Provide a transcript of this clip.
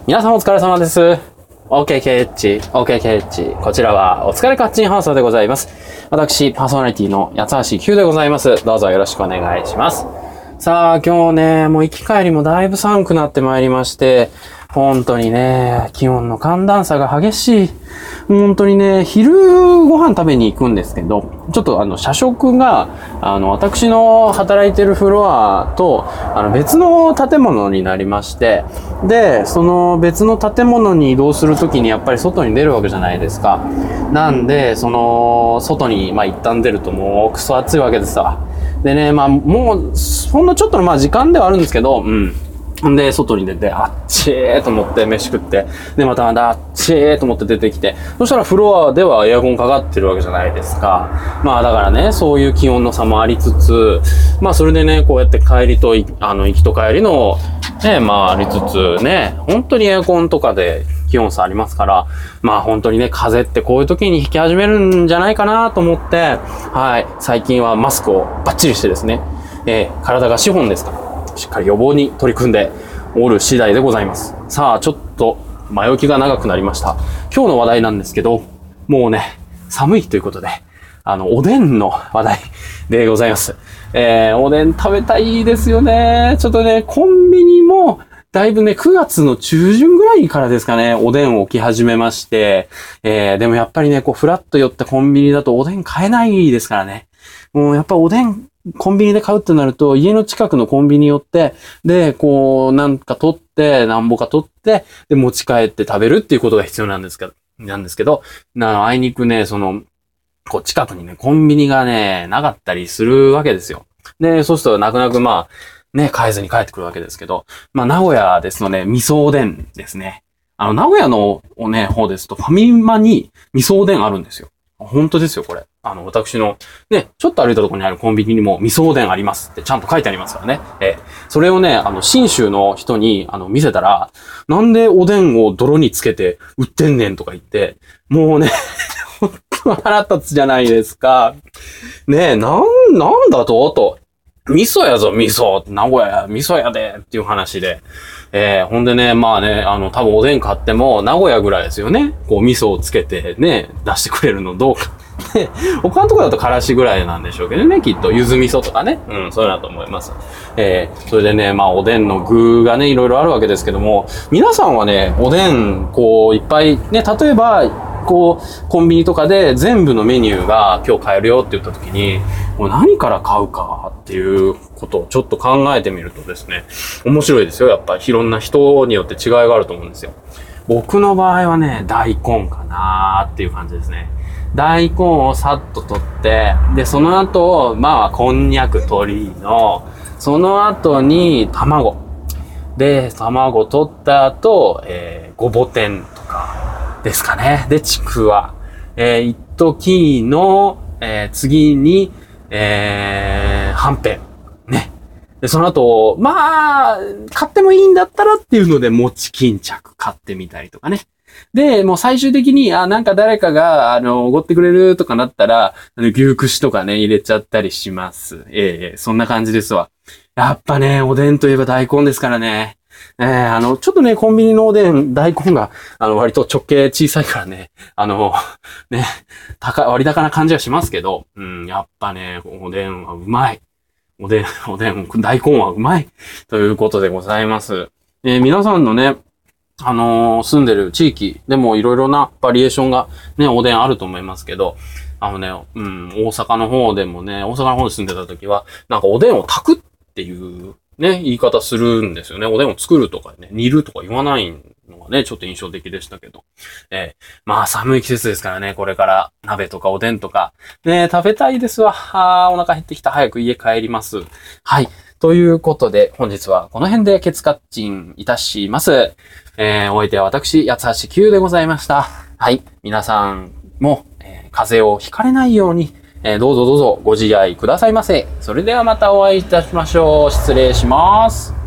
皆さんお疲れ様です。OKKH。こちらはお疲れカッチン放送でございます。私、パーソナリティの八橋 Q でございます。どうぞよろしくお願いします。さあ、今日ね、もう行き帰りもだいぶ寒くなってまいりまして、本当にね、気温の寒暖差が激しい。本当にね、昼ご飯食べに行くんですけど、ちょっと社食が、私の働いてるフロアと、別の建物になりまして、で、その別の建物に移動するときにやっぱり外に出るわけじゃないですか。なんで、外に、一旦出るともうクソ暑いわけですわ。でね、もう、ほんのちょっとの時間ではあるんですけど、で、外に出て、あっちーと思って飯食って、で、またあっちーと思って出てきて、そしたらフロアではエアコンかかってるわけじゃないですか。だからね、そういう気温の差もありつつ、それでね、こうやって帰りと、行きと帰りの、ね、ありつつね、本当にエアコンとかで気温差ありますから、本当にね、風邪ってこういう時に引き始めるんじゃないかなと思って、はい、最近はマスクをバッチリしてですね、体が資本ですから、しっかり予防に取り組んでおる次第でございます。さあ、ちょっと前置きが長くなりました。今日の話題なんですけど、もうね、寒いということで、おでんの話題でございます。おでん食べたいですよね。ちょっとね、コンビニも、だいぶね、9月の中旬ぐらいからですかね、おでんを置き始めまして、でもやっぱりね、フラッと寄ったコンビニだとおでん買えないですからね。もうやっぱおでん、コンビニで買うってなると、家の近くのコンビニ寄って、で、なんか取って、なんぼか取って、で、持ち帰って食べるっていうことが必要なんですけど、あいにくね、近くにね、コンビニがね、なかったりするわけですよ。で、そうすると、泣く泣く買えずに帰ってくるわけですけど、名古屋ですので、味噌おでんですね。名古屋の方ですと、ファミマに味噌おでんあるんですよ。本当ですよ、これ。私の、ね、ちょっと歩いたところにあるコンビニにも味噌おでんありますってちゃんと書いてありますからね。それをね、信州の人に、見せたら、なんでおでんを泥につけて売ってんねんとか言って、もうね、本当腹立つじゃないですか。ねえ、なんだと。味噌やぞ、味噌。名古屋や、味噌やで、っていう話で。ほんでね、多分おでん買っても、名古屋ぐらいですよね。味噌をつけてね、出してくれるのどうか。他のところだとからしぐらいなんでしょうけどね、きっと。柚子味噌とかね。そういうのだと思います。それでね、おでんの具がね、いろいろあるわけですけども、皆さんはね、おでん、いっぱい、ね、例えば、コンビニとかで全部のメニューが今日買えるよって言った時に、もう何から買うかっていうことをちょっと考えてみるとですね、面白いですよ。やっぱりいろんな人によって違いがあると思うんですよ。僕の場合はね、大根かなーっていう感じですね。大根をさっと取って、で、その後、こんにゃく鶏の、その後に卵。で、卵取った後、ごぼ天とか、ですかね。で、ちくわ。一時の、次に、はんぺん。ね。で、その後、買ってもいいんだったらっていうので、餅巾着買ってみたりとかね。で、もう最終的に、なんか誰かが、おごってくれるとかなったら、牛串とかね、入れちゃったりします。そんな感じですわ。やっぱね、おでんといえば大根ですからね。ちょっとね、コンビニのおでん、大根が、割と直径小さいからね、ね、割高な感じはしますけど、やっぱね、おでんはうまい。おでん、大根はうまい。ということでございます。皆さんのね、住んでる地域でもいろいろなバリエーションがね、おでんあると思いますけど、大阪の方でもね、大阪の方に住んでた時は、なんかおでんを炊くっていうね、言い方するんですよね。おでんを作るとかね、煮るとか言わないのがね、ちょっと印象的でしたけど。寒い季節ですからね、これから鍋とかおでんとか、ね、食べたいですわ。お腹減ってきた。早く家帰ります。はい。ということで、本日はこの辺でケツカッチンいたします。お相手は私、八橋 Q でございました。はい。皆さんも、風邪をひかれないように、どうぞご自愛くださいませ。それではまたお会いいたしましょう。失礼します。